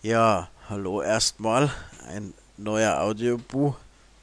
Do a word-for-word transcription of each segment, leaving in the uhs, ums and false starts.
Ja, hallo erstmal. Ein neuer Audiobuch.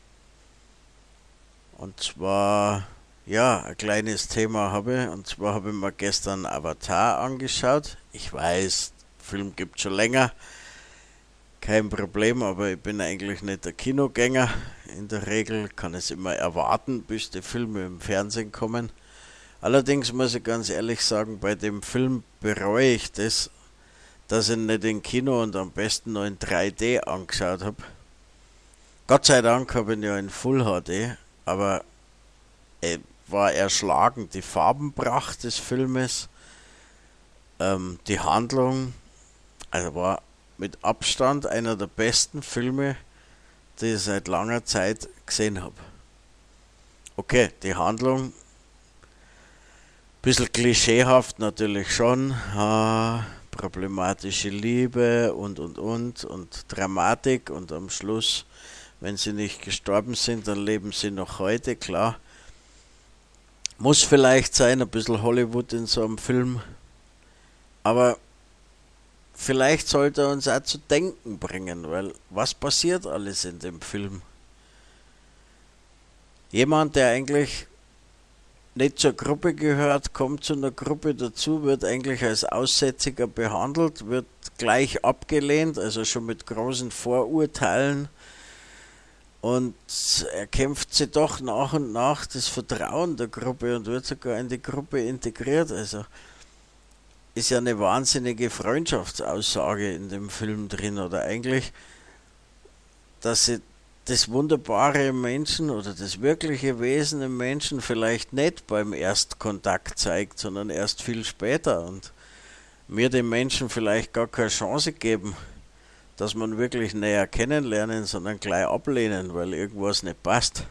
Und zwar, ja, ein kleines Thema habe. ich. Und zwar habe ich mir gestern Avatar angeschaut. Ich weiß, Film gibt schon länger. Kein Problem, aber ich bin eigentlich nicht der Kinogänger. In der Regel kann es immer erwarten, bis die Filme im Fernsehen kommen. Allerdings muss ich ganz ehrlich sagen, bei dem Film bereue ich das, dass ich ihn nicht im Kino und am besten noch in drei D angeschaut habe. Gott sei Dank habe ich ihn ja in Full H D, aber äh, war erschlagend die Farbenpracht des Filmes, ähm, die Handlung, also war mit Abstand einer der besten Filme, die ich seit langer Zeit gesehen habe. Okay, die Handlung, bisschen klischeehaft natürlich schon, äh, problematische Liebe und und und und Dramatik und am Schluss, wenn sie nicht gestorben sind, dann leben sie noch heute, klar. Muss vielleicht sein, ein bisschen Hollywood in so einem Film, aber vielleicht sollte er uns auch zu denken bringen, weil was passiert alles in dem Film? Jemand, der eigentlich nicht zur Gruppe gehört, kommt zu einer Gruppe dazu, wird eigentlich als Aussätziger behandelt, wird gleich abgelehnt, also schon mit großen Vorurteilen, und er kämpft sich doch nach und nach das Vertrauen der Gruppe und wird sogar in die Gruppe integriert. Also ist ja eine wahnsinnige Freundschaftsaussage in dem Film drin, oder eigentlich, dass sie das Wunderbare im Menschen oder das wirkliche Wesen im Menschen vielleicht nicht beim Erstkontakt zeigt, sondern erst viel später und mir dem Menschen vielleicht gar keine Chance geben, dass man wirklich näher kennenlernen, sondern gleich ablehnen, weil irgendwas nicht passt.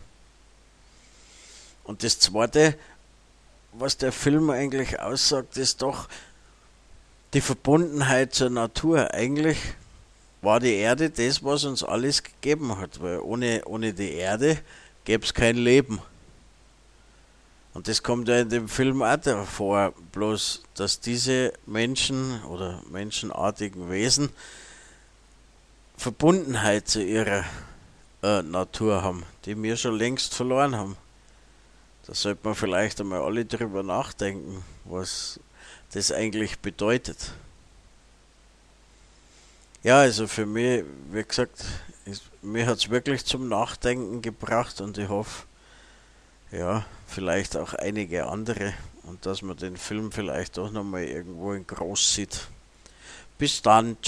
Und das Zweite, was der Film eigentlich aussagt, ist doch die Verbundenheit zur Natur. Eigentlich war die Erde das, was uns alles gegeben hat, weil ohne, ohne die Erde gäbe es kein Leben. Und das kommt ja in dem Film auch davor, bloß dass diese Menschen oder menschenartigen Wesen Verbundenheit zu ihrer äh, Natur haben, die wir schon längst verloren haben. Da sollte man vielleicht einmal alle drüber nachdenken, was das eigentlich bedeutet. Ja, also für mich, wie gesagt, ist, mir hat es wirklich zum Nachdenken gebracht und ich hoffe, ja, vielleicht auch einige andere und dass man den Film vielleicht doch nochmal irgendwo in groß sieht. Bis dann, ciao.